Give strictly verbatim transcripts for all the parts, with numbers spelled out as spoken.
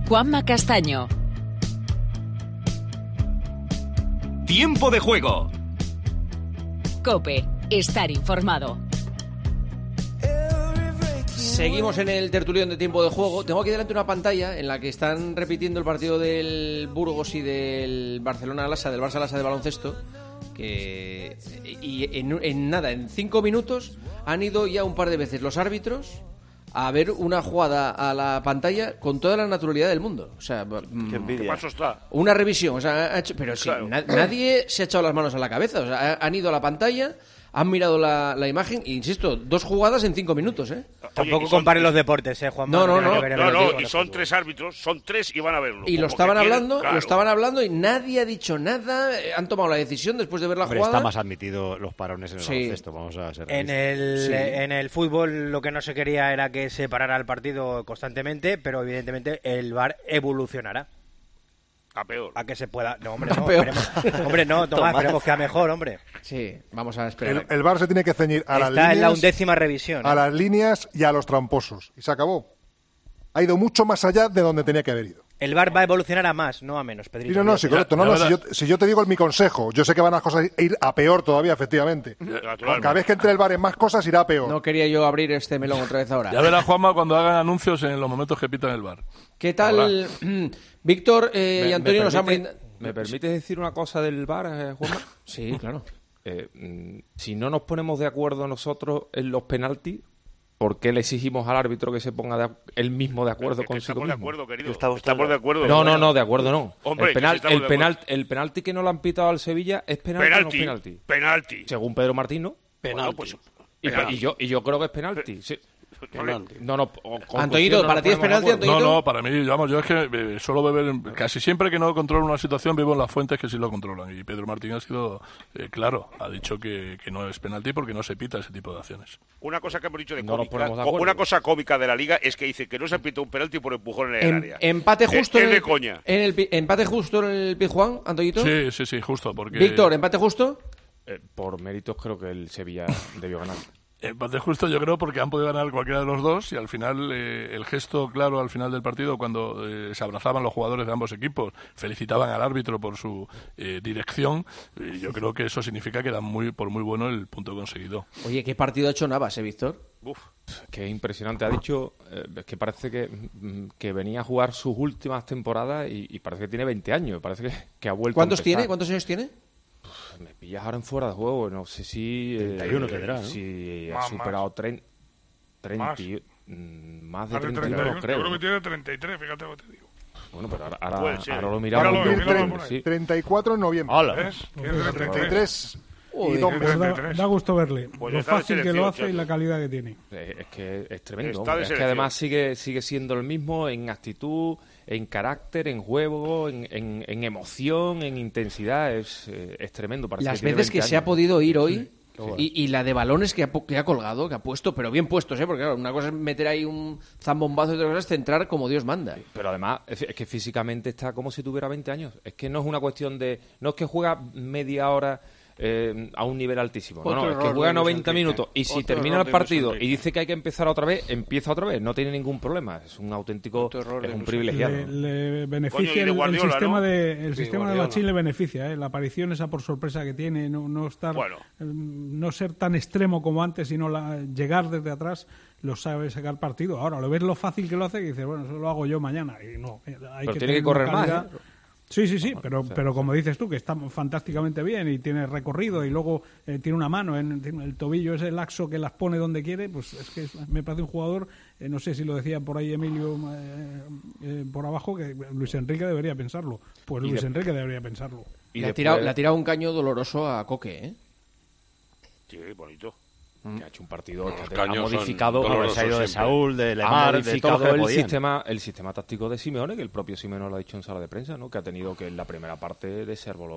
Juanma Castaño. Tiempo de juego. COPE. Estar informado. Seguimos en el tertulión de Tiempo de Juego. Tengo aquí delante una pantalla en la que están repitiendo el partido del Burgos y del Barcelona-Lasa, del Barça-Lasa de baloncesto. Que y en, en nada, en cinco minutos han ido ya un par de veces los árbitros a ver una jugada a la pantalla con toda la naturalidad del mundo. O sea, qué envidia. Paso está. Una revisión, o sea, ha hecho, pero sí, Claro. na- nadie se ha echado las manos a la cabeza. O sea, han ido a la pantalla, han mirado la, la imagen, e insisto, dos jugadas en cinco minutos, ¿eh? Tampoco Oye, y son- comparen los deportes, ¿eh, Juanma? No, no, tiene no. que ver el No, no, fútbol y con el son fútbol. tres árbitros, son tres y van a verlo. Y lo Como estaban que quieren, hablando, claro. lo estaban hablando y nadie ha dicho nada. eh, Han tomado la decisión después de ver la Hombre, jugada. está más admitido los parones en el Sí. baloncesto, vamos a ser En realistas. el, Sí. en el fútbol lo que no se quería era que se parara el partido constantemente, pero evidentemente el V A R evolucionará A peor. a que se pueda... No, hombre, A no, peor. esperemos, hombre, no, Tomás, esperemos que a mejor, hombre. Sí, vamos a El, esperar. el V A R se tiene que ceñir a las Está en la líneas, undécima revisión. ¿eh? a las líneas y a los tramposos. Y se acabó. Ha ido mucho más allá de donde tenía que haber ido. El V A R va a evolucionar a más, no a menos, Y Pedrito. no, no, sí, correcto. No, la no, si, verdad- yo, si yo te digo mi consejo, yo sé que van las cosas a ir a peor todavía, efectivamente. Naturalmente. Cada vez que entre el V A R en más cosas, irá a peor. No quería yo abrir este melón otra vez ahora. Ya verá Juanma cuando hagan anuncios en los momentos que pitan el bar. ¿Qué tal, Víctor eh, Me- y Antonio me nos han permite- brindado? ¿Me permites decir una cosa del V A R, eh, Juanma? Sí, claro. Eh, mm, si no nos ponemos de acuerdo nosotros en los penaltis, ¿por qué le exigimos al árbitro que se ponga de ac- él mismo de acuerdo Es que consigo estamos de mismo? acuerdo, querido. Estamos Estamos, todos- de acuerdo. No, no, no, de acuerdo no. Hombre, el, penal, que sí estamos el, de penal, acuerdo. el penalti que no le han pitado al Sevilla es penalti, o no es Penalti. penalti. Penalti. Según Pedro Martín, ¿no? Bueno, pues, Y, penalti. y yo, y yo creo que es penalti. Sí. Penalti. No, no, o- con Antoñito, cuestión no ¿para nos ti es ponemos de penalti, acuerdo. No, no, para mí, vamos, yo es que eh, suelo beber, en- casi siempre que no controlo una situación, vivo en las fuentes que sí lo controlan. Y Pedro Martín ha sido eh, claro, ha dicho que, que no es penalti porque no se pita ese tipo de acciones. Una cosa que hemos dicho de No nos cómica, ponemos de co- acuerdo. una cosa cómica de la liga es que dice que no se pitó un penalti por empujón en el Em- área. empate justo Es, en es de el, coña. en el pi- empate justo en el Pizjuán, Antoñito. Sí, sí, sí, justo, porque... Víctor, empate justo. Eh, por méritos creo que el Sevilla debió ganar. Empate justo yo creo porque han podido ganar cualquiera de los dos y al final eh, el gesto claro al final del partido cuando eh, se abrazaban los jugadores de ambos equipos, felicitaban al árbitro por su eh, dirección, y yo creo que eso significa que era muy por muy bueno el punto conseguido. Oye, ¿qué partido ha hecho Navas, eh, Víctor? Uf. Que impresionante. Ha dicho eh, es que parece que, mm, que venía a jugar sus últimas temporadas y, y parece que tiene veinte años. Parece que, que ha vuelto ¿Cuántos a empezar. tiene? ¿Cuántos años tiene? Me pillas ahora en fuera de juego. No sé si... eh, treinta y uno tendrá, ¿no? Si ha Más, superado tren- treinta, Más. y- mm, más de Más de treinta y treinta y uno, uno. creo. Yo creo ¿no? que tiene treinta y tres, fíjate lo que te digo. Bueno, pero ahora, ahora, Puede ser. ahora lo miramos. Míralo, en míralo noviembre, por sí. treinta y cuatro en noviembre. ¿Ves? Tiene treinta y tres. treinta y tres y Joder, dos Tiene meses. treinta y Da, tres. da gusto verle Pues lo está de fácil que lo selección, hace y chacho. la calidad que tiene. Eh, Es que es tremendo. Está de hombre. Es que selección. además sigue, sigue siendo el mismo en actitud, en carácter, en juego, en, en, en emoción, en intensidad. Es, eh, es tremendo. Parece Las tiene veces que veinte se ha años. podido ir hoy Qué bueno. y, y la de balones que ha, po- que ha colgado, que ha puesto, pero bien puestos, ¿eh? Porque claro, una cosa es meter ahí un zambombazo y otra cosa es centrar como Dios manda. Pero además es, es que físicamente está como si tuviera veinte años. Es que no es una cuestión de... No es que juega media hora eh, a un nivel altísimo. No, Otro no, es que error juega de Luis noventa Enrique. minutos y si Otro termina error el de Luis partido Enrique. y dice que hay que empezar otra vez, empieza otra vez. No tiene ningún problema. Es un auténtico... Otro error Es de un Luis privilegiado. Le, ¿no? le Coño, y beneficia de el- el, Guardiola, sistema ¿no? de el Sí, sistema de Guardiola. Machín le beneficia, ¿eh? La aparición esa por sorpresa que tiene, no, no estar Bueno. eh, no ser tan extremo como antes, sino la, llegar desde atrás, lo sabe sacar partido. Ahora lo ves lo fácil que lo hace, que dices, bueno, eso lo hago yo mañana y no, eh, hay Pero que tiene que tener correr una más, calidad- ¿eh? Sí, sí, sí, pero, o sea, pero como dices tú, que está fantásticamente bien y tiene recorrido y luego eh, tiene una mano, en, tiene el tobillo ese laxo que las pone donde quiere, pues es que es- me parece un jugador, eh, no sé si lo decía por ahí Emilio eh, eh, por abajo, que Luis Enrique debería pensarlo. Pues Y Luis de- Enrique debería pensarlo. Y le, ha después- tirado, le ha tirado un caño doloroso a Coque, ¿eh? Sí, bonito. que ha hecho un partido que Los ha caños son modificado dolorosos se ha ido de siempre. Saúl, de ha Lemar, de modificado todos los que el podían. sistema el sistema táctico de Simeone, que el propio Simeone lo ha dicho en sala de prensa, ¿no? Que ha tenido que en la primera parte de servo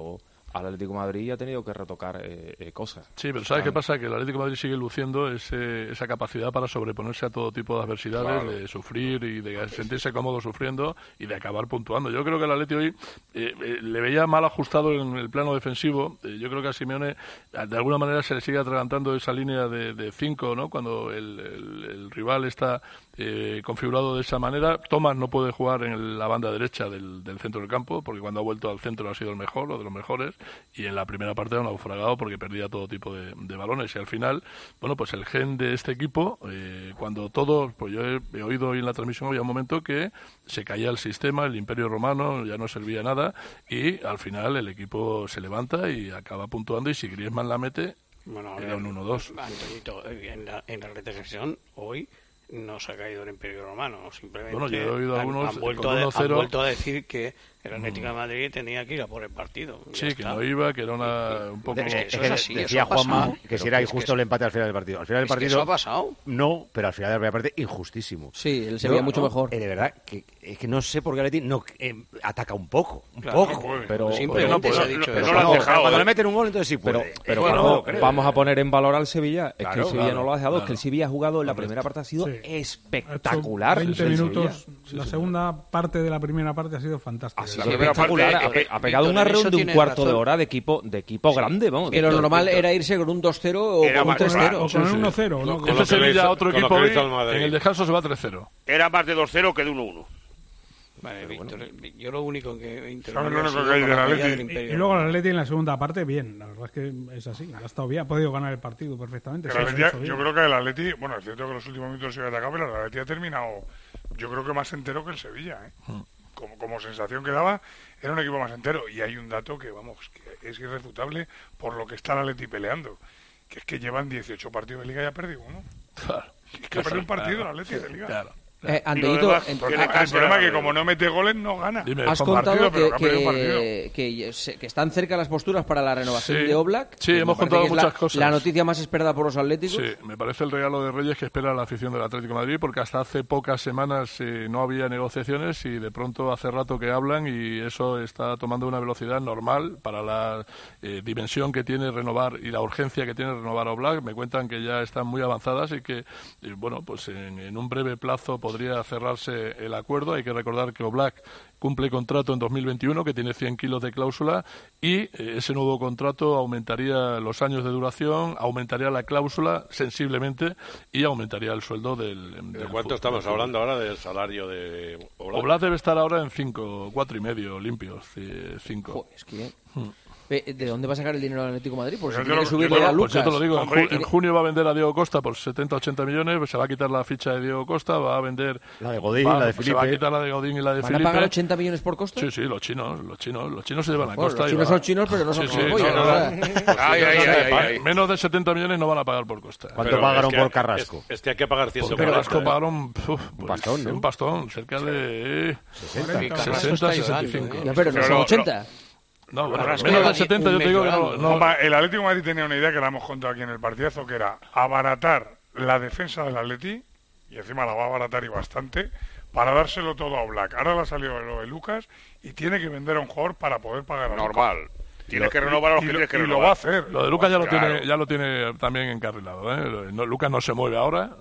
al Atlético de Madrid ha tenido que retocar eh, eh, cosas. Sí, pero ¿sabes Ah, qué pasa? Que el Atlético de Madrid sigue luciendo ese, esa capacidad para sobreponerse a todo tipo de adversidades, Claro. de sufrir y de sentirse cómodo sufriendo y de acabar puntuando. Yo creo que el Atlético hoy eh, eh, le veía mal ajustado en el plano defensivo. Eh, yo creo que a Simeone de alguna manera se le sigue atragantando esa línea de, de cinco, ¿no? Cuando el, el, el rival está eh, configurado de esa manera. Tomás no puede jugar en el, la banda derecha del, del centro del campo, porque cuando ha vuelto al centro ha sido el mejor o de los mejores, y en la primera parte ha naufragado porque perdía todo tipo de, de balones. Y al final, bueno, pues el gen de este equipo, eh, cuando todo, pues yo he, he oído hoy en la transmisión, había un momento que se caía el sistema, el Imperio Romano, ya no servía nada, y al final el equipo se levanta y acaba puntuando, y si Griezmann la mete, Bueno, a era ver, un uno dos. Antonito, en la, en la retransmisión hoy no se ha caído el Imperio Romano, simplemente Bueno, yo he oído han, algunos han vuelto, con a, uno cero. han vuelto a decir que el Atlético de Madrid tenía que ir a por el partido. Ya Sí, que está. no iba, que era una, un poco... Es que Es eso que es así, decía eso ha Juanma pasado. que Pero si era que es que injusto eso- el empate al final del partido. Al final del Es que partido eso ha pasado. no, pero al final de la primera parte injustísimo. Sí, él se veía mucho mejor. Eh, de verdad, que, es que no sé por qué Atleti no eh, ataca un poco, un Claro, poco. no puede. pero Simplemente no se ha puede, dicho no- eso. no lo han Cuando- dejado, cuando ¿eh? le meten un gol, entonces sí Pero, puede. pero Eh, vamos, no, vamos a poner en valor al Sevilla. Es que Claro, el Sevilla claro, no lo ha dejado. Es que claro. el Sevilla ha jugado en la Correcto. primera parte, ha sido Sí. espectacular. Ha hecho veinte el Sevilla. minutos. Sí, la sí. segunda parte de la primera parte ha sido fantástica. Ha La sido primera parte, espectacular. es que, ha, ha pegado Víctor, un en eso arreón de un tienes cuarto de razón. hora de equipo de equipo grande, vamos. Que lo Víctor, normal Víctor. era irse con un dos cero o Era con un más- tres cero. O con el uno cero, ¿no? Con Este lo que Sevilla, hizo- otro con lo equipo que hoy, hizo el Madrid. en el descanso se va tres cero. Era más de dos cero que de uno uno. Vale, Víctor, yo lo único que ¿Sabes lo único que hay del Atleti? Y, y luego el Atleti en la segunda parte, bien. La verdad es que es así. Ha estado bien. Ha podido ganar el partido perfectamente. El se lo ha Atleti, hecho bien. yo creo que el Atleti, bueno, es cierto que los últimos minutos se iba a atacar, pero el Atleti ha terminado, yo creo que más entero que el Sevilla, ¿eh? Como, como sensación que daba, era un equipo más entero. Y hay un dato que, vamos, que es irrefutable por lo que está el Atleti peleando, que es que llevan dieciocho partidos de Liga y ha perdido uno. Claro. Es que ha perdido un partido el Atleti de Liga. Claro. Eh, Y lo Antoñito, demás, en- tiene El casi problema es que ganado. como no mete goles, no gana. Dime, has Juanma. contado partido, pero que, que ha perdido un que, que se- que están cerca las posturas para la renovación Sí. de Oblak. Sí, que hemos me parece contado que es la- muchas cosas. La noticia más esperada por los atléticos. Sí, me parece el regalo de Reyes que espera la afición del Atlético de Madrid, porque hasta hace pocas semanas eh, no había negociaciones y de pronto hace rato que hablan, y eso está tomando una velocidad normal para la eh, dimensión que tiene renovar y la urgencia que tiene renovar a Oblak. Me cuentan que ya están muy avanzadas y que, eh, bueno, pues en, en un breve plazo podría cerrarse el acuerdo. Hay que recordar que Oblak cumple contrato en dos mil veintiuno, que tiene cien kilos de cláusula, y eh, ese nuevo contrato aumentaría los años de duración, aumentaría la cláusula sensiblemente y aumentaría el sueldo del... ¿De del cuánto fu- estamos del hablando ahora del salario de Oblak? Oblak debe estar ahora en cinco, cuatro y medio limpios, eh, cinco. Joder, es que... Hmm. Ve, ¿de dónde va a sacar el dinero el Atlético de Madrid? Pues Yo si te tiene lo- que subirle Bueno, a pues Lucas. yo te lo digo, en, Hombre, ju- en junio va a vender a Diego Costa por setenta ochenta millones, se va a quitar la ficha de Diego Costa, va a vender... La de Godín, va- la de Se va a Felipe. quitar la de Godín y la de ¿Van a Felipe. pagar ochenta millones por Costa? Sí, sí, los chinos, los chinos, los chinos se llevan a Bueno, Costa. los y chinos va- son chinos, pero no son Sí, sí, gilipollas, no, o no, sea. no. Ay, ay, ay, ay, ay. Menos de setenta millones no van a pagar por Costa. ¿Cuánto Pero pagaron es que- por Carrasco? Es, es que hay que pagar ciento Por cuarenta. Carrasco pagaron uf, pues, Un pastón, ¿no? un pastón, cerca de eh, sesenta. Sí, Carrasco sesenta, está sesenta y llorando, cinco. ¿eh? Ya, pero no Pero son lo- ochenta. No, bueno, Carrasco menos lleva de setenta yo un te digo que mes no... llorando. no- Juanma, el Atlético de Madrid tenía una idea que la hemos contado aquí en el partidazo, que era abaratar la defensa del Atleti, y encima la va a abaratar y bastante, para dárselo todo a Oblak. Ahora le ha salido lo de Lucas y tiene que vender a un jugador para poder pagar a Lucas. Normal. Tienes que renovar a los Y que lo- tienes que y lo renovar. va a hacer. Lo de Lucas ya lo, Claro. tiene, ya lo tiene también encarrilado. ¿eh? No, Lucas no se mueve ahora.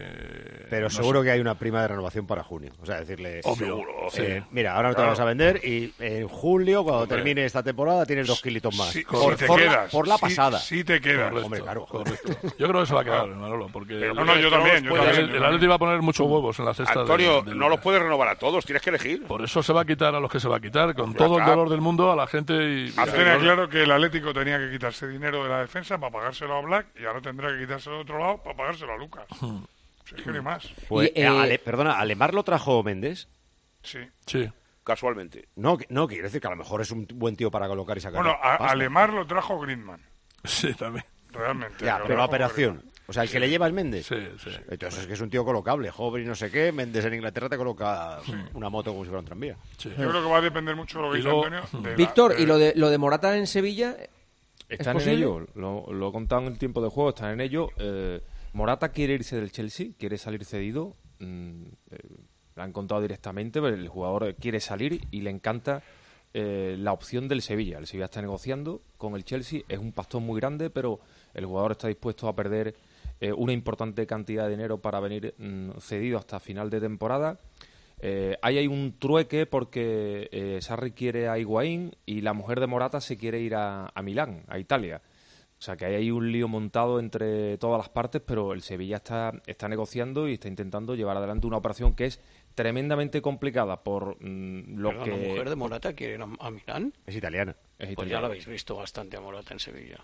eh, Pero no seguro sé. que hay una prima de renovación para junio. O sea, decirle... Obvio, seguro, sí. eh, mira, ahora no te Claro. vamos a vender y en julio, cuando Hombre. termine esta temporada, tienes dos kilitos más. Si, por, si te por la, quedas. por la si- pasada. Si te quedas. Correcto, Hombre, claro. correcto. Yo creo que se va a quedar, Manolo, porque Pero No, no, yo también, yo el, también. el Atleti va a poner muchos huevos en la cesta. de- Antonio, de no los Lucas. puedes renovar a todos, tienes que elegir. Por eso se va a quitar a los que se va a quitar, con Ya todo el está. dolor del mundo a la gente. Y, Antes y- tenía claro que el Atlético tenía que quitarse dinero de la defensa para pagárselo a Black y ahora tendrá que quitárselo de otro lado para pagárselo a Lucas. Si es que no hay más. Pues, Y, eh, Ale- perdona, ¿Alemar lo trajo Méndez? Sí. Sí. Casualmente. No, que- no, quiero decir que a lo mejor es un buen tío para colocar y sacar. Bueno, a, pasta. a Lemar lo trajo Griezmann, Sí, también. realmente. Ya, Lo pero la trajo operación. Griezmann. O sea, el que le lleva es Méndez. Sí, sí. Entonces es que es un tío colocable, joven y no sé qué. Méndez en Inglaterra te coloca una moto como si fuera un tranvía. sí. Yo creo que va a depender mucho de lo que Y dice luego- Antonio. de la- Víctor, de- ¿y lo de, lo de Morata en Sevilla? Están en posible? ello, lo, lo he contado en el tiempo de juego, están en ello. Eh, Morata quiere irse del Chelsea, quiere salir cedido. Mm, eh, lo han contado directamente, pero el jugador quiere salir y le encanta eh, la opción del Sevilla. El Sevilla está negociando con el Chelsea, es un pastón muy grande, pero el jugador está dispuesto a perder eh, una importante cantidad de dinero para venir mm, cedido hasta final de temporada. Eh, ahí hay un trueque porque eh, Sarri quiere a Higuaín y la mujer de Morata se quiere ir a, a Milán, a Italia. O sea que ahí hay un lío montado entre todas las partes, pero el Sevilla está, está negociando y está intentando llevar adelante una operación que es tremendamente complicada por mmm, lo Pero que... ¿La mujer de Morata quiere ir a, a Milán? Es italiana. Es Pues italiana. ya lo habéis visto bastante a Morata en Sevilla.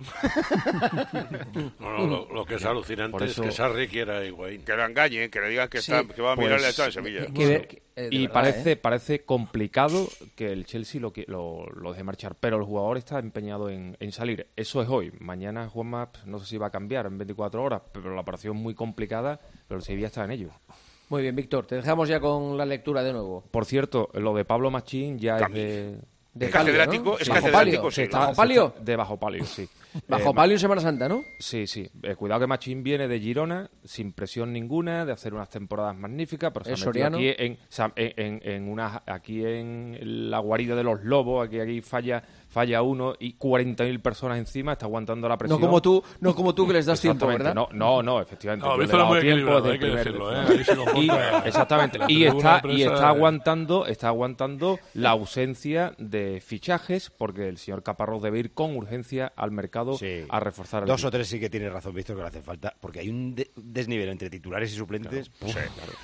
No, no, lo, lo que es alucinante Por eso- es que Sarri quiera a Higuaín. Que lo engañen, que le digan que, Sí, está, que va a mirar pues, el estado en Sevilla. que ver- que- eh, de y verdad, parece ¿eh? parece complicado que el Chelsea lo, que- lo, lo deje marchar, pero el jugador está empeñado en, en salir. Eso es hoy. Mañana Juanma, no sé si va a cambiar en veinticuatro horas, pero la operación es muy complicada, pero el Sevilla está en ello. Muy bien, Víctor, te dejamos ya con la lectura de nuevo. Por cierto, lo de Pablo Machín ya Cambio. es de... De Es palio, catedrático, ¿no? es Bajo catedrático, palio. sí. Está- Está- ¿Bajo palio? está- De bajo palio, sí. Bajo Eh, palio en Semana Santa, ¿no? Sí, sí. Eh, cuidado que Machín viene de Girona, sin presión ninguna, de hacer unas temporadas magníficas, pero se ha ¿Es metido soriano? aquí en, se ha- en, en- en una, aquí en la guarida de los lobos, aquí, aquí falla falla uno y cuarenta mil personas encima, está aguantando la presión. No como tú, no como tú que les das tiempo, Exactamente, ¿verdad? No, no, no, efectivamente. No, yo le he Víctor es dado muy tiempo equilibrado, desde hay el que primer decirlo, día. ¿eh? Ahí se comporta- Y, exactamente. la Y tribuna está, de y prensa- está aguantando, está aguantando la ausencia de fichajes, porque el señor Caparrós debe ir con urgencia al mercado Sí. a reforzar el Dos equipo. o tres sí que tiene razón, Víctor, que le hace falta, porque hay un de- desnivel entre titulares y suplentes. Puf.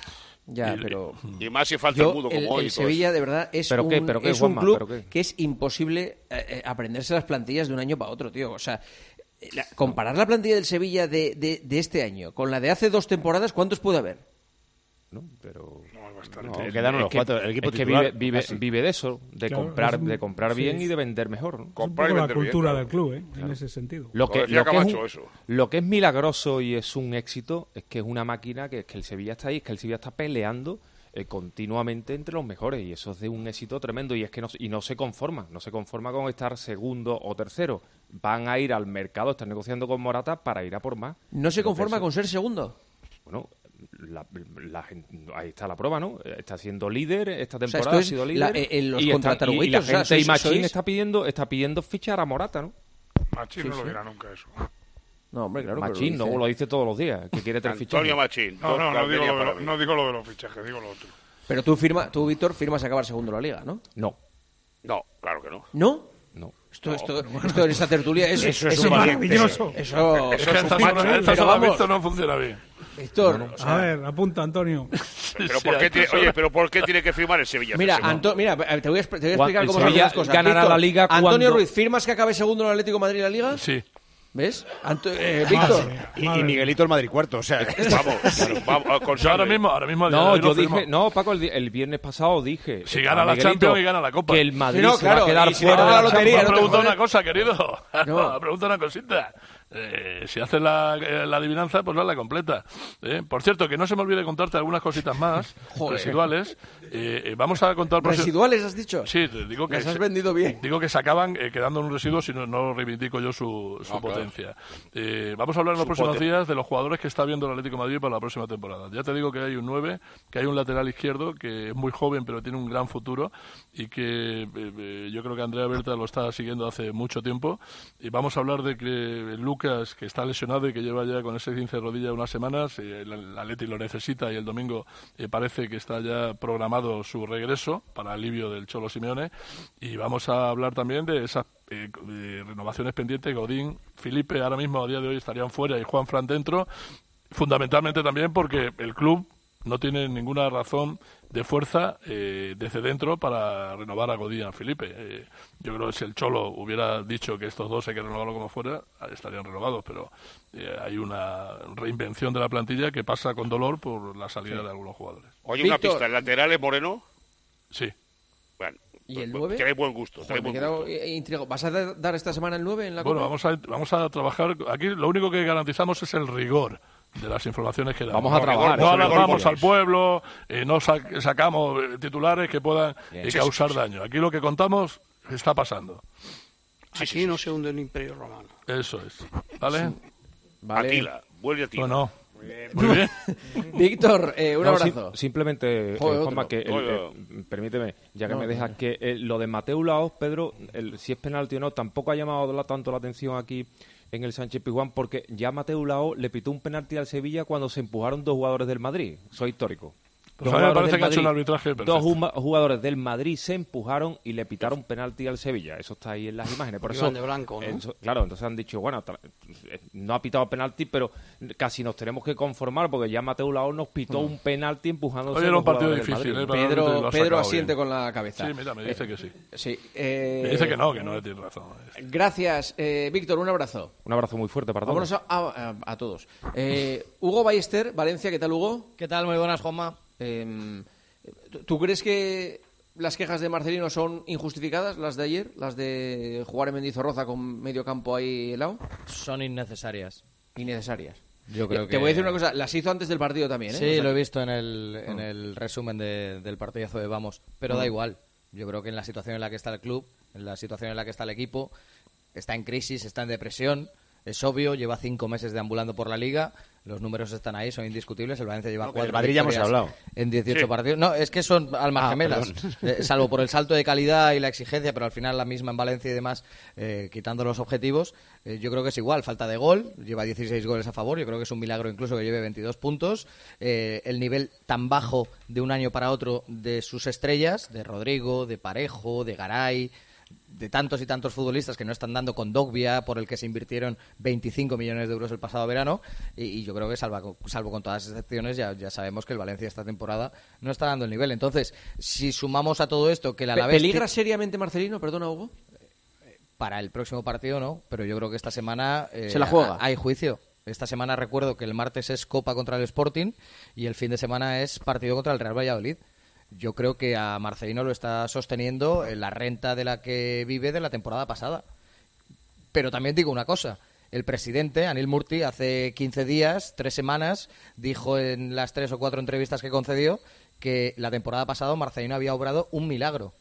Ya, Y- pero... Y más si falta Yo, el mudo el, como hoy. el Sevilla, de verdad, es ¿Pero un, qué? ¿Pero qué, es un Juanma? club ¿Pero qué? que es imposible eh, eh, aprenderse las plantillas de un año para otro, tío. O sea, la- comparar la plantilla del Sevilla de, de, de este año con la de hace dos temporadas, ¿cuántos puede haber? ¿no? Pero No, es bastante. no, Que quedan es unos que- cuatro, el equipo es que titular, vive, vive, casi. vive de eso, de Claro, comprar, es un- de comprar bien sí. y de vender mejor, ¿no? Es un Comprar y poco la vender bien, cultura claro. del club, ¿eh? En ese sentido. Lo que, Lo decía lo, que es Camacho, un- eso. lo que es milagroso y es un éxito es que es una máquina que, que el Sevilla está ahí, es que el Sevilla está peleando eh, continuamente entre los mejores y eso es de un éxito tremendo y es que no, y no se conforma, no se conforma con estar segundo o tercero. Van a ir al mercado, están negociando con Morata para ir a por más. ¿No se conforma Entonces, con ser segundo? Bueno, la, la gen- ahí está la prueba, ¿no? Está siendo líder esta sea, temporada, esto es ha sido la- líder. en los y, está- y- y la contratarugüitos, o sea, gente y sois- Machín sois- está pidiendo, está pidiendo fichar a Morata, ¿no? Machín Sí, no lo sí. dirá nunca eso. No, hombre, claro. pero Machín, lo dice. no, lo dice todos los días, que quiere tres fichajes. Antonio Machín. No, dos no, no digo, calderías lo de, para lo- mí. no digo lo de los fichajes, digo lo otro. Pero tú, firma, tú, Víctor, firmas acabar segundo en la Liga, ¿no? No, No, claro que no. ¿No? no. Esto, esto, esto en esta tertulia es, Eso es es un maravilloso. Eso, Es eso que es esta un zona, macho, esta pero zona vamos, Víctor no funciona bien. Víctor, o sea, A ver, apunta, Antonio. Pero Sí, ¿por qué a tiene, esta oye, zona- pero ¿por qué tiene que firmar el Sevilla? mira, Ese no. Anto- mira, te voy a, expl- te voy a Cuan- explicar el cómo se hacen Sevilla las cosas. ganará Víctor, la Liga Antonio cuando- Ruiz, ¿firmas que acabe segundo en el Atlético de Madrid en la Liga? Sí. ¿Ves? Anto- eh, Víctor, Y, y Miguelito el Madrid cuarto, o sea, Vamos, claro, vamos, con Yo ahora Sarri. mismo, ahora mismo a día de No, hoy yo firmo. dije, no, Paco, el, di- el viernes pasado dije. Si eh, gana a la Miguelito, Champions y gana la Copa. Que el Madrid Sí, no, se va claro, a quedar y si fuera gana de la la lotería, Me Champions. ha no te preguntado jodes. una cosa, querido. No. Me ha preguntado una cosita. Eh, si haces la, eh, la adivinanza, pues la completa. Eh, por cierto, que no se me olvide contarte algunas cositas más Joder. residuales. Eh, eh, vamos a contar... próximo- ¿residuales has dicho? Sí, te digo que... Las has se- vendido bien. Digo que se acaban eh, quedando en un residuo si no, no reivindico yo su, su No, claro. potencia. Eh, vamos a hablar en los Su próximos poten- días de los jugadores que está viendo el Atlético de Madrid para la próxima temporada. Ya te digo que hay un nueve, que hay un lateral izquierdo que es muy joven pero tiene un gran futuro y que eh, eh, yo creo que Andrea Berta lo está siguiendo hace mucho tiempo. Y vamos a hablar de que Lucas, que está lesionado y que lleva ya con ese quince de rodilla unas semanas, eh, el, el Atleti lo necesita y el domingo eh, parece que está ya programado su regreso para alivio del Cholo Simeone. Y vamos a hablar también de esas eh, eh, renovaciones pendientes. Godín, Felipe ahora mismo a día de hoy estarían fuera y Juan Fran dentro, fundamentalmente también porque el club no tiene ninguna razón de fuerza eh, desde dentro para renovar a Godín y a Felipe. Eh, yo creo que si el Cholo hubiera dicho que estos dos hay que renovarlo como fuera, estarían renovados, pero eh, hay una reinvención de la plantilla que pasa con dolor por la salida de algunos jugadores. Oye, una Víctor. pista, ¿el lateral es Moreno? Sí. Bueno, ¿Y el pues, nueve? Tiene buen gusto. Joder, tiene me he buen quedado gusto. eh, intrigado. ¿Vas a da- dar esta semana el nueve en la Bueno, Copa? vamos a, vamos a trabajar. Aquí lo único que garantizamos es el rigor de las informaciones que damos. Vamos a No, trabajar, No eso alarmamos es al pueblo, eh, no sa- sacamos eh, titulares que puedan Bien. eh, Sí, causar sí, sí. daño. Aquí lo que contamos está pasando. Aquí no se hunde el Imperio Romano. Eso es. ¿Vale? Vale. Atila, vuelve Atila. Bueno, bien. Muy bien. Víctor, eh, un No, abrazo. sim- simplemente, eh, Joder, Juanma, otro. que el- Joder. eh, permíteme, ya que No, me dejas, no. que eh, lo de Mateu Laoz, Pedro, el, si es penalti o no, tampoco ha llamado la- tanto la atención aquí en el Sánchez Pizjuán, porque ya Mateu Laoz le pitó un penalti al Sevilla cuando se empujaron dos jugadores del Madrid. Soy histórico. Pues Dos a mí me jugadores parece del que ha hecho un Madrid- arbitraje perfecto. Dos juma- jugadores del Madrid se empujaron y le pitaron penalti al Sevilla. Eso está ahí en las imágenes. Por Porque eso, iban de blanco, ¿no? eso- claro, entonces han dicho, bueno, tra- eh, no ha pitado penalti, pero casi nos tenemos que conformar porque ya Mateu Laoz nos pitó un penalti empujándose Hoy a era los un partido jugadores del difícil, Madrid. ¿eh? Para el árbitro y lo Pedro, ha Pedro sacado asiente bien. con la cabeza. Sí, mira, me dice que sí. Sí. eh, Me dice que no, que no tiene razón. Gracias, eh, Víctor, un abrazo. Un abrazo muy fuerte para todos. Vámonos a, a- a- a todos. Eh, Hugo Ballester, Valencia, ¿qué tal, Hugo? ¿Qué tal? Muy buenas, Juanma. Eh, ¿Tú crees que las quejas de Marcelino son injustificadas, las de ayer? ¿Las de jugar en Mendizorroza con medio campo ahí helado? Son innecesarias. Innecesarias. Yo creo Te que... voy a decir una cosa, las hizo antes del partido también, ¿eh? Sí, O sea, lo he visto en el, en el resumen de- del partidazo de Vamos, pero da Mm. igual. Yo creo que en la situación en la que está el club, en la situación en la que está el equipo, está en crisis, está en depresión, es obvio, lleva cinco meses deambulando por la Liga, los números están ahí, son indiscutibles, el Valencia lleva No, que cuatro del Madrid ya hemos victorias hablado. en dieciocho Sí. partidos. No, es que son almas Ah, gemelas, perdón. eh, salvo por el salto de calidad y la exigencia, pero al final la misma en Valencia y demás, eh, quitando los objetivos, eh, yo creo que es igual, falta de gol, lleva dieciséis goles a favor, yo creo que es un milagro incluso que lleve veintidós puntos, eh, el nivel tan bajo de un año para otro de sus estrellas, de Rodrigo, de Parejo, de Garay, de tantos y tantos futbolistas que no están dando con Dogbia, por el que se invirtieron veinticinco millones de euros el pasado verano, y, y yo creo que salvo, salvo con todas las excepciones ya, ya sabemos que el Valencia esta temporada no está dando el nivel. Entonces, si sumamos a todo esto que el Pe- Alavés... ¿Peligra seriamente Marcelino? Perdona, Hugo. Para el próximo partido no, pero yo creo que esta semana eh, Se la juega. ha- hay juicio. Esta semana recuerdo que el martes es Copa contra el Sporting y el fin de semana es partido contra el Real Valladolid. Yo creo que a Marcelino lo está sosteniendo en la renta de la que vive de la temporada pasada. Pero también digo una cosa. El presidente, Anil Murti, hace quince días, tres semanas, dijo en las tres o cuatro entrevistas que concedió que la temporada pasada Marcelino había obrado un milagro.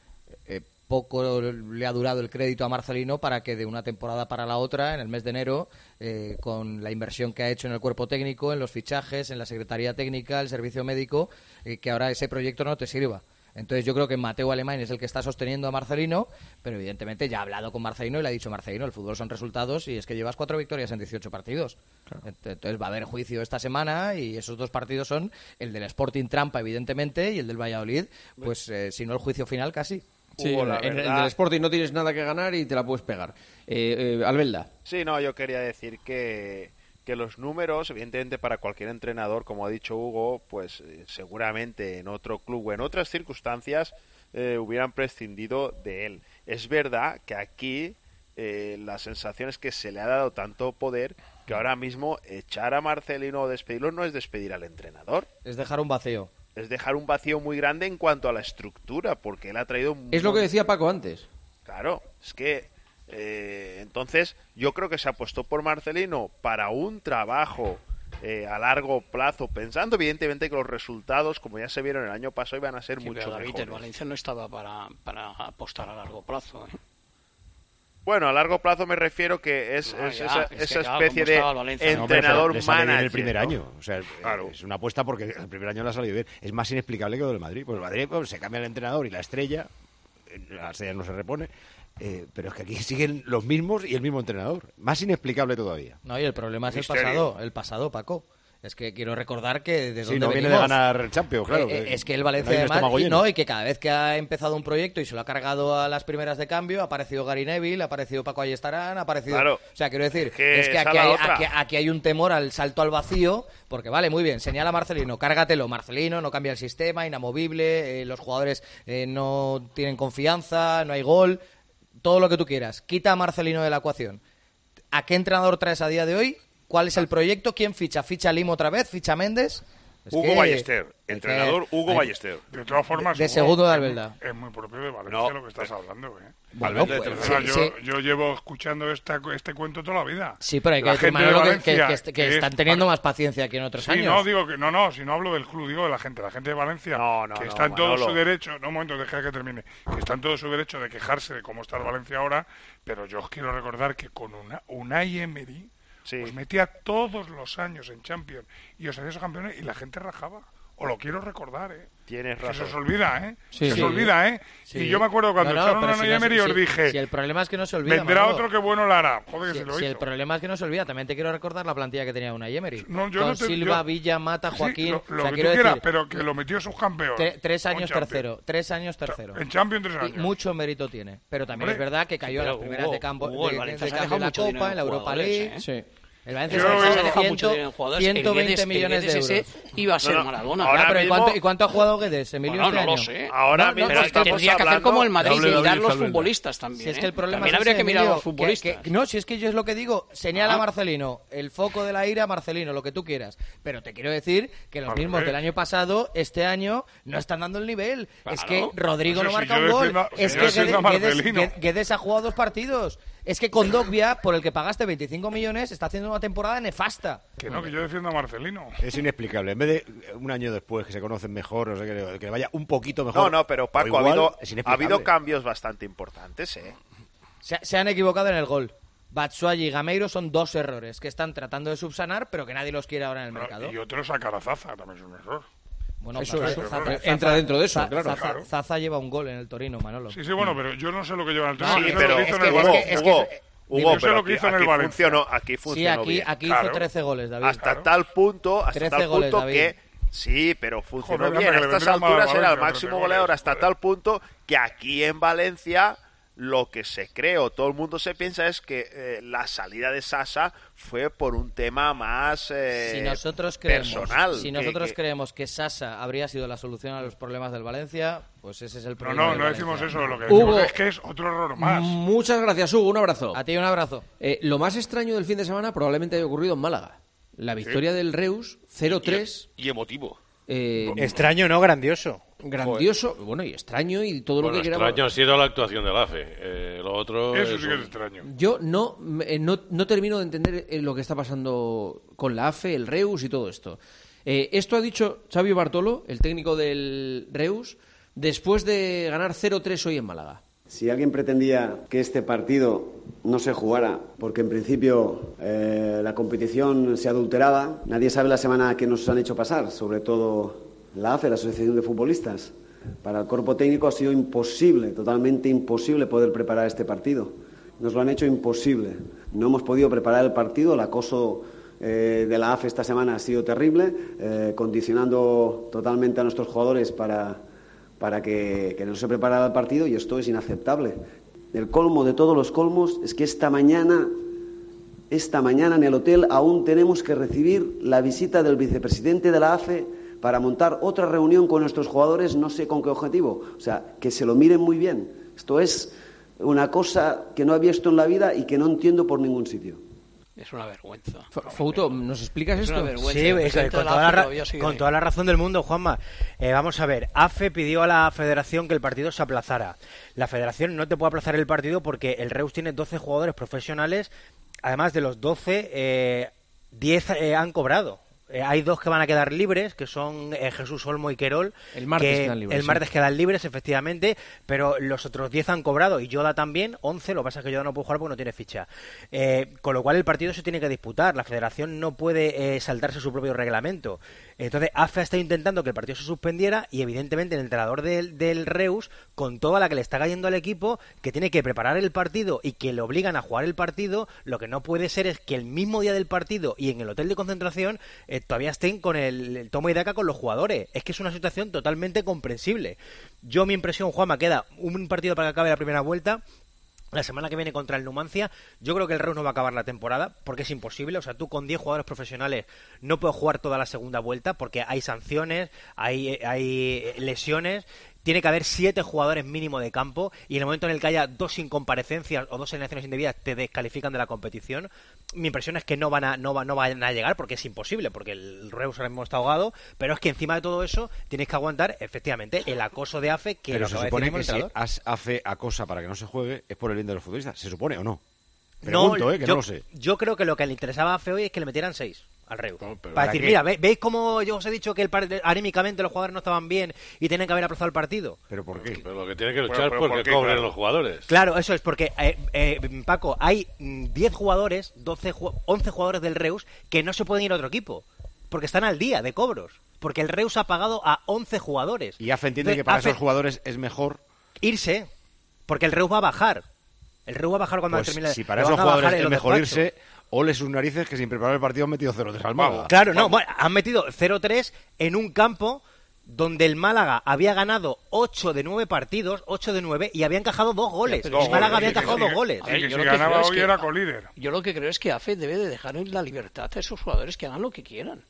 Eh, poco le ha durado el crédito a Marcelino para que de una temporada para la otra, en el mes de enero, eh, con la inversión que ha hecho en el cuerpo técnico, en los fichajes, en la secretaría técnica, el servicio médico, eh, que ahora ese proyecto no te sirva. Entonces yo creo que Mateu Alemán es el que está sosteniendo a Marcelino, pero evidentemente ya ha hablado con Marcelino y le ha dicho: Marcelino, el fútbol son resultados y es que llevas cuatro victorias en dieciocho partidos. Entonces va a haber juicio esta semana y esos dos partidos son el del Sporting trampa, evidentemente, y el del Valladolid, pues eh, si no el juicio final casi. Sí, Hugo, la en, en verdad- el Sporting no tienes nada que ganar y te la puedes pegar. Eh, eh, Albelda. Sí, no, yo quería decir que, que los números, evidentemente para cualquier entrenador, como ha dicho Hugo, pues eh, seguramente en otro club o en otras circunstancias eh, hubieran prescindido de él. Es verdad que aquí eh, la sensación es que se le ha dado tanto poder que ahora mismo echar a Marcelino o despedirlo no es despedir al entrenador. Es dejar un vacío. Es dejar un vacío muy grande en cuanto a la estructura, porque él ha traído... un Es lo que decía Paco antes. Claro, es que eh, entonces yo creo que se apostó por Marcelino para un trabajo eh, a largo plazo, pensando evidentemente que los resultados, como ya se vieron el año pasado, iban a ser Sí, mucho pero David, el mejores. Valencia no estaba para, para apostar a largo plazo. ¿eh? Bueno, a largo plazo me refiero que es, No, es ya, esa, es que esa claro, especie como de estaba el Valencia. No, hombre, entrenador pero le sale bien manager. el primer ¿no? año. O sea, es una apuesta porque el primer año le ha salido bien. Es más inexplicable que lo del Madrid. Pues el Madrid pues, se cambia el entrenador y la estrella, la estrella no se repone, eh, pero es que aquí siguen los mismos y el mismo entrenador. Más inexplicable todavía. No, y el problema es Misterio. el pasado, el pasado, Paco. Es que quiero recordar que de Sí, dónde no viene venimos. de ganar Champions, claro, Eh, eh, que es que el no Valencia hay un además, estómago y, lleno. no, y que cada vez que ha empezado un proyecto y se lo ha cargado a las primeras de cambio, ha aparecido Gary Neville, ha aparecido Paco Ayestarán, ha aparecido... Claro. O sea, quiero decir, que es que esa aquí la hay, otra. aquí, aquí hay un temor al salto al vacío, porque vale, muy bien, señala Marcelino, cárgatelo, Marcelino, no cambia el sistema, inamovible, eh, los jugadores eh, no tienen confianza, no hay gol, todo lo que tú quieras. Quita a Marcelino de la ecuación. ¿A qué entrenador traes a día de hoy? ¿Cuál es el proyecto? ¿Quién ficha? ¿Ficha Limo otra vez? ¿Ficha Méndez? Es Hugo que- Ballester, es entrenador que- Hugo hay- Ballester. De todas formas, De Hugo, segundo de es Albelda. muy- Es muy propio de Valencia No, lo que estás hablando, ¿eh? Bueno, Albelda, pues, de verdad, sí, yo, sí. yo llevo escuchando esta, este cuento toda la vida. Sí, pero hay que La decir, gente de Manolo, que, Valencia, que- que- que es están teniendo para- más paciencia que en otros Sí, años. no, digo que no, no, si no hablo del club, digo de la gente, la gente de Valencia, No, no, que no, está en todo Manolo. su derecho, no, un momento, deja que termine, que está en todo su derecho de quejarse de cómo está el Valencia ahora, pero yo os quiero recordar que con una, Unai Emery Sí. Os metía todos los años en Champions y os hacía esos campeones y la gente rajaba. O lo quiero recordar, ¿eh? Tienes razón. razón. Que se os olvida, ¿eh? Sí, se sí. os olvida, ¿eh? Sí. Y yo me acuerdo cuando No, no, echaron pero a si Unai no- Emery, si- os dije... si el problema es que no se olvida, vendrá Manolo. otro que bueno lo hará. Joder, que Si, se lo si hizo. el problema es que no se olvida, también te quiero recordar la plantilla que tenía Unai Emery. No, yo Con no te- Silva, yo- Villa, Mata, Sí, Joaquín. lo, lo o sea, que quiero tú quieras, decir, pero que lo metió subcampeón. tre- tres Con años Champions. tercero, tres años tercero. En Champions tres Y años. mucho mérito tiene. Pero también Hombre. es verdad que cayó Sí, a pero las primeras Hugo, de campo Hugo, el de, Valencia de se ha cambio en la dejado mucho Copa, dinero en la en Europa jugadores, League. ¿eh? Sí. El Valencia Yo se creo ha que dejado deja mucho dinero en jugadores. El ciento veinte Guedes- el millones de Guedes euros. ese iba a ser No, no, Maradona. ahora Ya, pero ¿y mismo- cuánto, ¿y cuánto ha jugado Guedes, Emilio, Bueno, este no lo año? sé. Ahora No, no, mismo Pero es que tendría que hacer hablando- como el Madrid Hable, y David, mirar los hable. futbolistas también. Si es ¿eh? que el problema También es habría ese, que mirar a Emilio, los futbolistas. que- que- no, si es que yo es lo que digo, señala Ah. a Marcelino, el foco de la ira, Marcelino, lo que tú quieras. Pero te quiero decir que los Al mismos revés. del año pasado, este año, no están dando el nivel. Es que Claro. Rodrigo Pues no si marca yo un gol. defiendo- Es si que yo defiendo a Guedes, Guedes- Marcelino. Guedes- Guedes ha jugado dos partidos. Es que con Dogbia, por el que pagaste veinticinco millones, está haciendo una temporada nefasta. Que no, que yo defiendo a Marcelino. Es inexplicable. En vez de un año después que se conocen mejor, o sea, que, que vaya un poquito mejor. No, no, pero o Paco, igual, ha, habido, es ha inexplicable. habido cambios bastante importantes, ¿eh? Se, se han equivocado en el gol. Batshuayi y Gameiro son dos errores que están tratando de subsanar, pero que nadie los quiere ahora en el mercado. Y otro sacar a Zaza, también es un error. Bueno, Eso Zaza- es, Zaza- error. Zaza- Entra dentro de eso, Zaza- claro. Zaza- Claro. Zaza lleva un gol en el Torino, Manolo. Sí, sí, bueno, pero yo no sé lo que lleva el No, tema. Sí, yo sé pero lo que es hizo en que, el Hugo, Valencia. es que- Hugo, es que- Hugo, yo sé pero lo que aquí, hizo en el aquí Valencia. funcionó, aquí Sí, funcionó aquí, bien. aquí Claro. hizo trece goles, David. Hasta Claro. tal punto, hasta trece tal goles, punto David. que sí, pero funcionó Joder, bien. anda, A que le estas vendría mal a alturas era el Valencia, máximo meter goleador goles, hasta joder. tal punto que aquí en Valencia lo que se cree o todo el mundo se piensa es que eh, la salida de Sasa fue por un tema más eh, Si nosotros creemos, personal. si que- nosotros que- creemos que Sasa habría sido la solución a los problemas del Valencia, pues ese es el No, problema. no, del no Valencia. decimos eso. Lo que Hugo. decimos es que es otro error más. Muchas gracias, Hugo. Un abrazo. A ti un abrazo. Eh, lo más extraño del fin de semana probablemente haya ocurrido en Málaga. La victoria del Reus, cero tres. Y emotivo. Eh, Extraño, ¿no? Grandioso. grandioso, bueno, y extraño y todo Bueno, lo que queramos. extraño ha sido la actuación del A F E. Eh, lo otro Eso es sí que un- es extraño. Yo no, eh, no, no termino de entender eh, lo que está pasando con la A F E, el Reus y todo esto. Eh, esto ha dicho Xavi Bartolo, el técnico del Reus, después de ganar cero tres hoy en Málaga. Si alguien pretendía que este partido no se jugara, porque en principio eh, la competición se adulteraba, nadie sabe la semana que nos han hecho pasar, sobre todo la A F E, la Asociación de Futbolistas. Para el cuerpo técnico ha sido imposible, totalmente imposible poder preparar este partido. Nos lo han hecho imposible. No hemos podido preparar el partido, el acoso eh, de la A F E esta semana ha sido terrible, eh, condicionando totalmente a nuestros jugadores para, para que, que no se preparara el partido, y esto es inaceptable. El colmo de todos los colmos es que esta mañana, esta mañana en el hotel aún tenemos que recibir la visita del vicepresidente de la A F E para montar otra reunión con nuestros jugadores, no sé con qué objetivo. O sea, que se lo miren muy bien. Esto es una cosa que no había visto en la vida y que no entiendo por ningún sitio. Es una vergüenza. Fouto, ¿nos explicas Es esto? una vergüenza. Sí, El es que presidente con, de la toda la, A F E ra- todavía sigue con ahí. toda la razón del mundo, Juanma. Eh, vamos a ver, A F E pidió a la Federación que el partido se aplazara. La Federación no te puede aplazar el partido porque el Reus tiene doce jugadores profesionales. Además de los doce, eh, diez eh, han cobrado. Eh, hay dos que van a quedar libres, que son eh, Jesús Olmo y Querol. El martes que quedan libres, El sí. martes quedan libres, efectivamente, pero los otros diez han cobrado y Yoda también, once, lo que pasa es que Yoda no puede jugar porque no tiene ficha. Eh, con lo cual el partido se tiene que disputar, la federación no puede eh, saltarse su propio reglamento. Entonces A F E ha estado intentando que el partido se suspendiera y evidentemente el entrenador del, del Reus, con toda la que le está cayendo al equipo, que tiene que preparar el partido y que le obligan a jugar el partido, lo que no puede ser es que el mismo día del partido y en el hotel de concentración eh, todavía estén con el, el toma y daca con los jugadores. Es que es una situación totalmente comprensible. Yo, mi impresión, Juanma, queda un partido para que acabe la primera vuelta. La semana que viene contra el Numancia, yo creo que el Reus no va a acabar la temporada porque es imposible. O sea, tú con diez jugadores profesionales no puedes jugar toda la segunda vuelta porque hay sanciones, hay, hay lesiones. Tiene que haber siete jugadores mínimo de campo y en el momento en el que haya dos incomparecencias o dos alineaciones indebidas te descalifican de la competición. Mi impresión es que no van a no, va, no van a llegar porque es imposible, porque el Reus ahora mismo está ahogado, pero es que encima de todo eso tienes que aguantar efectivamente el acoso de A F E que Pero lo se acaba de supone decir el que si entrenador. As- A F E acosa para que no se juegue es por el bien de los futbolistas. ¿Se supone o no? No, Pregunto, ¿eh? Que yo, no lo sé. yo creo que lo que le interesaba a A F E hoy es que le metieran seis. al Reus. No, pero para ¿para decir, qué? mira, ¿ve- ¿veis cómo yo os he dicho que el par- anímicamente los jugadores no estaban bien y tenían que haber aplazado el partido? ¿Pero por qué? Pero lo que tiene que Bueno, luchar pero porque ¿por qué? cobren Claro. los jugadores. Claro, eso es, porque, eh, eh, Paco, hay mm, diez jugadores, doce, ju- once jugadores del Reus que no se pueden ir a otro equipo, porque están al día de cobros, porque el Reus ha pagado a once jugadores. Y AFE entiende Entonces, que para AFE esos jugadores es mejor... irse, porque el Reus va a bajar. El Reus va a bajar cuando Pues termine. si para lo esos van a bajar jugadores en es los mejor despachos. irse, ole sus narices que sin preparar el partido han metido cero tres al Málaga. Claro, no, bueno, han metido cero tres en un campo donde el Málaga había ganado ocho de nueve partidos, ocho de nueve, y había encajado dos goles. pero el sí, Málaga sí, había sí, encajado sí, dos sí. goles. Sí, que yo si lo que ganaba creo es hoy que- era colíder. Yo lo que creo es que AFE debe de dejar en la libertad a esos jugadores que hagan lo que quieran.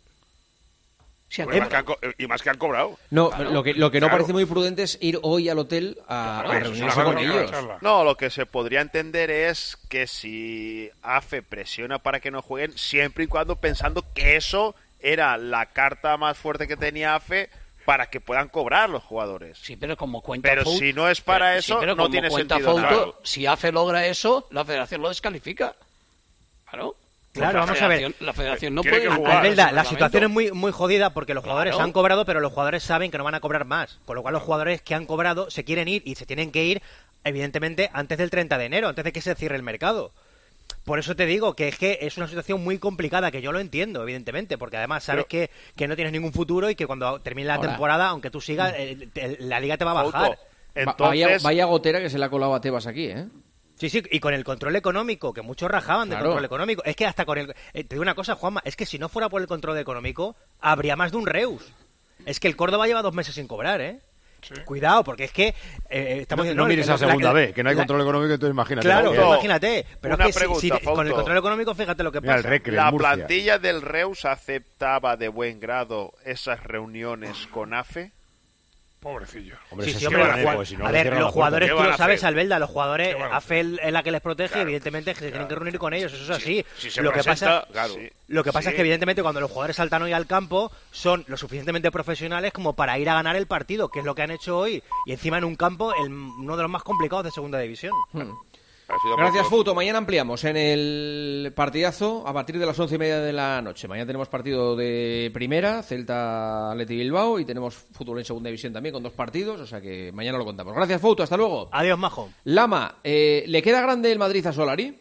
Si han Pues más que cobrado. han co- y más que han cobrado. No, Claro. lo que, lo que no Claro. parece muy prudente es ir hoy al hotel a, Claro, a eso es reunirse una con reunión, ellos. charla. No, lo que se podría entender es que si AFE presiona para que no jueguen, siempre y cuando pensando que eso era la carta más fuerte que tenía AFE para que puedan cobrar los jugadores. Sí, pero como cuenta Pero Fout- si no es para pero- sí, eso, pero no como tiene cuenta sentido Fout, nada. si AFE logra eso, la federación lo descalifica. Claro. Claro, La vamos a ver. federación- La federación no Tiene puede que imponer jugar. Albelda, ese la reglamento. situación es muy, muy jodida porque los jugadores Claro. han cobrado, pero los jugadores saben que no van a cobrar más. Con lo cual los jugadores que han cobrado se quieren ir y se tienen que ir, evidentemente, antes del treinta de enero, antes de que se cierre el mercado. Por eso te digo que es que es una situación muy complicada, que yo lo entiendo, evidentemente, porque además sabes que, que no tienes ningún futuro y que cuando termine la Ahora. temporada, aunque tú sigas, eh, te- la liga te va a Fouto, bajar. Va- Entonces, Vaya, vaya gotera que se le ha colado a Tebas aquí, ¿eh? Sí, sí, y con el control económico, que muchos rajaban del Claro. control económico. Es que hasta con el... eh, te digo una cosa, Juanma, es que si no fuera por el control económico, habría más de un Reus. Es que el Córdoba lleva dos meses sin cobrar, ¿eh? Cuidado, porque es que... eh, estamos No, diciendo, no mires la- a segunda la- B, que no hay la- control económico, entonces imagínate. Claro, Fauto. imagínate. Pero Una es que si- pregunta, si, con el Fauto. control económico, fíjate lo que Mira, el pasa. Recre, ¿la en Murcia. plantilla del Reus aceptaba de buen grado esas reuniones con AFE? Pobrecillo. Hombre, Sí, eso sí, sí hombre, que los van a- jugad- pues si no a le ver, cierran los la puerta. jugadores, ¿Qué tú van lo a sabes, hacer? Albelda, los jugadores, ¿Qué van a AFE es la que les protege, Claro. evidentemente se tienen que reunir con ellos, eso es así. Si se lo que presenta, pasa, claro. Sí. lo que pasa Sí. es que evidentemente cuando los jugadores saltan hoy al campo son lo suficientemente profesionales como para ir a ganar el partido, que es lo que han hecho hoy, y encima en un campo el- uno de los más complicados de segunda división. Hmm. Ha sido Gracias, poco. Fouto. Mañana ampliamos en el partidazo a partir de las once y media de la noche. Mañana tenemos partido de primera, Celta Athletic Bilbao, y tenemos fútbol en segunda división también con dos partidos, o sea que mañana lo contamos. Gracias, Fouto. Hasta luego. Adiós, Majo. Lama, eh, ¿le queda grande el Madrid a Solari?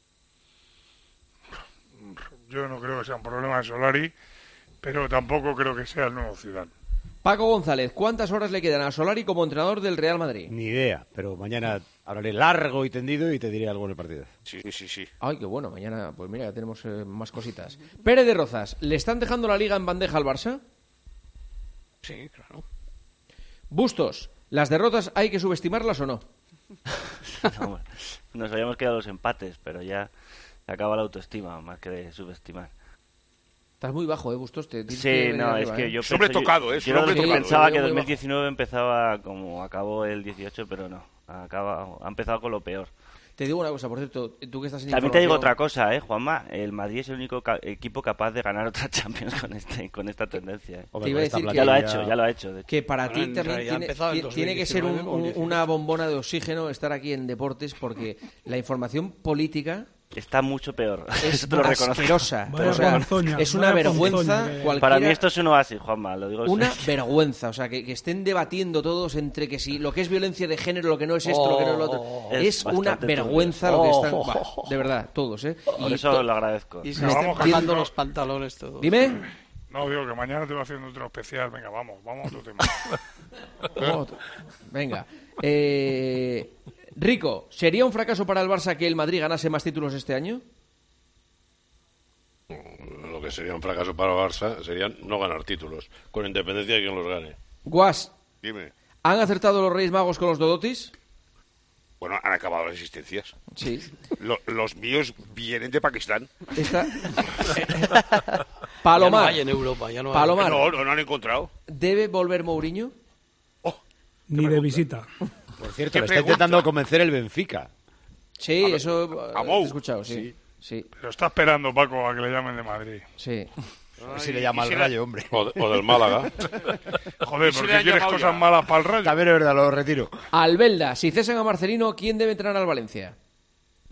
Yo no creo que sea un problema de Solari, pero tampoco creo que sea el nuevo Zidane. Paco González, ¿cuántas horas le quedan a Solari como entrenador del Real Madrid? Ni idea, pero mañana hablaré largo y tendido y te diré algo en el partido. Sí, sí, sí. Ay, qué bueno, mañana, pues mira, ya tenemos eh, más cositas. Pérez de Rozas, ¿le están dejando la liga en bandeja al Barça? Sí, claro. Bustos, ¿las derrotas hay que subestimarlas o no? No, nos habíamos quedado los empates, pero ya se acaba la autoestima, más que de subestimar. Estás muy bajo, ¿eh, Bustos? Te tienes Sí, que venir no, arriba, es que ¿eh? yo Sobre pensé- tocado, yo- ¿eh? yo era de Sobre los que tocado. pensaba Yo que muy dos mil diecinueve empezaba como acabó el dieciocho, pero no, acaba, ha empezado con lo peor. Te digo una cosa, por cierto, tú que estás en También te digo información- otra cosa, eh, Juanma, el Madrid es el único ca- equipo capaz de ganar otra Champions con este con esta tendencia. eh. Te iba a decir que- ya lo ha hecho, ya lo ha hecho. de hecho. Que para Bueno, ti en también realidad ha tiene, empezado en ti- tiene que ser un- dos mil diecinueve o un- una bombona de oxígeno estar aquí en Deportes, porque la información política Está mucho peor. es Eso te lo reconozco. asquerosa. Vaya O sea, ponzoña, es una vaya vergüenza ponzoña que- cualquiera... Para mí esto es un oasis, Juanma, lo digo. Una sí. vergüenza, o sea, que, que estén debatiendo todos entre que si lo que es violencia de género, lo que no es esto, lo que no es lo otro. Oh, Es, es una bastante vergüenza turbio. lo que están... Oh. Bah, de verdad, todos, ¿eh? Por Y eso to- lo agradezco. Y se No, me están vamos, bajando Jesús, los pantalones todos. Dime. No, digo que mañana te voy haciendo otro especial. Venga, vamos, vamos a otro tema. Otro. Venga. Eh, Rico, ¿sería un fracaso para el Barça que el Madrid ganase más títulos este año? Lo que sería un fracaso para Barça sería no ganar títulos, con independencia de quién los gane. Guas, Dime. ¿han acertado los Reyes Magos con los Dodotis? Bueno, han acabado las existencias. Sí. Lo- los míos vienen de Pakistán. Esta... Ya Palomar. no hay en Europa, ya no hay. Palomar. No, no, no han encontrado. ¿Debe volver Mourinho? Ni de visita. Por cierto, ¿Qué le está pregunta? intentando convencer el Benfica. Sí, eso a eh, Mou. he escuchado, sí. Sí, Pero está esperando, Paco, a que le llamen de Madrid. sí. A ver si le llama y al si Rayo, la- hombre. O, de- o del Málaga. Joder, ¿Y si ¿por le qué han quieres llamado cosas ya? malas para el Rayo? También es verdad, lo retiro. Albelda, si cesan a Marcelino, ¿quién debe entrenar al Valencia?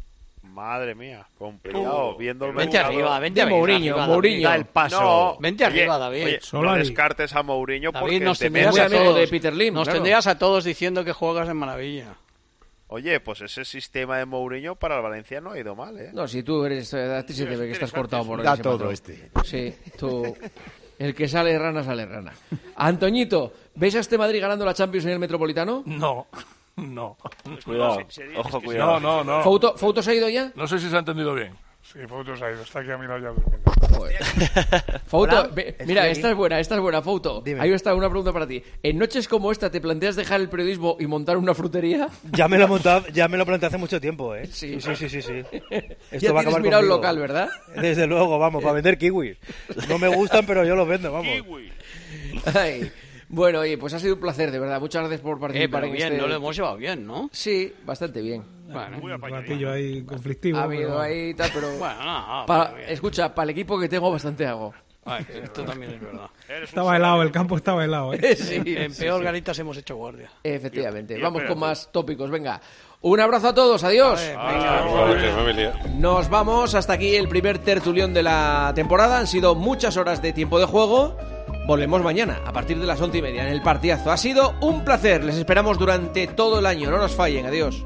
Madre mía, complicado. Uh, viendo el vente mercado. arriba, vente de Mourinho, arriba, Mourinho. Da el paso. No, vente Oye, arriba, David. Oye, no descartes a Mourinho porque David, nos te tendrías metes- a todos, de Peter Lim, nos claro. tendrías a todos diciendo que juegas en maravilla. Oye, pues ese sistema de Mourinho para el Valencia no ha ido mal, ¿eh? No, si tú eres... eh, A ti se te ve que estás cortado por Da ese todo patrón. este. Sí, tú... El que sale rana, sale rana. Antoñito, ¿ves a este Madrid ganando la Champions en el Metropolitano? No, no. Cuidado, ojo, cuidado. No, no, no. ¿Fouto, ¿Fouto se ha ido ya? No sé si se ha entendido bien. Sí, Fouto se ha ido. Está aquí a mi lado ya durmiendo. Fouto, Hola, ve- estoy mira, aquí. esta es buena, esta es buena, Fouto. Dime. Ahí está una pregunta para ti. ¿En noches como esta te planteas dejar el periodismo y montar una frutería? Ya me lo he montado, ya me lo planteé hace mucho tiempo, ¿eh? Sí. sí, sí, sí, sí. Ya tienes mirado el local, ¿verdad? Desde luego, vamos, para vender kiwis. No me gustan, pero yo los vendo, vamos. Ay. Bueno, oye, pues ha sido un placer, de verdad. Muchas gracias por Eh, participar pero en bien, este... no lo hemos llevado bien, ¿no? Sí, bastante bien. Bueno, Un ratillo ahí conflictivo. Ha habido pero- ahí tal, pero... bueno, no, Pa- pero bien. Escucha, para el equipo que tengo bastante hago. Ay, esto también es verdad. Estaba helado, el campo estaba helado, ¿eh? Sí, en en sí, peor sí. ganitas hemos hecho guardia. Efectivamente. Yo- yo Vamos con espérate. más tópicos, venga. Un abrazo a todos, adiós. Ah, igualmente, familia. Nos vamos, hasta aquí el primer tertulión de la temporada. Han sido muchas horas de tiempo de juego. Volvemos mañana, a partir de las once y media, en el partidazo. Ha sido un placer, les esperamos durante todo el año. No nos fallen, adiós.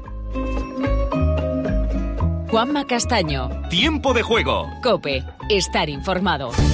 Juanma Castaño. Tiempo de juego. Cope. Estar informado.